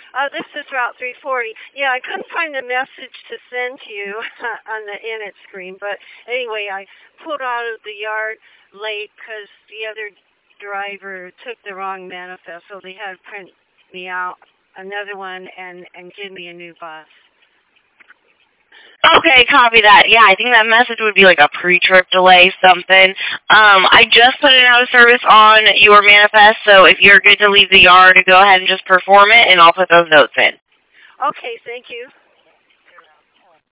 This is Route 340. Yeah, I couldn't find a message to send to you on the init screen, but anyway, I pulled out of the yard late because the other driver took the wrong manifest, so they had to print me out another one and give me a new bus. Okay, copy that. Yeah, I think that message would be like a pre-trip delay, something. I just put an out of service on your manifest, so if you're good to leave the yard, go ahead and just perform it, and I'll put those notes in. Okay, thank you.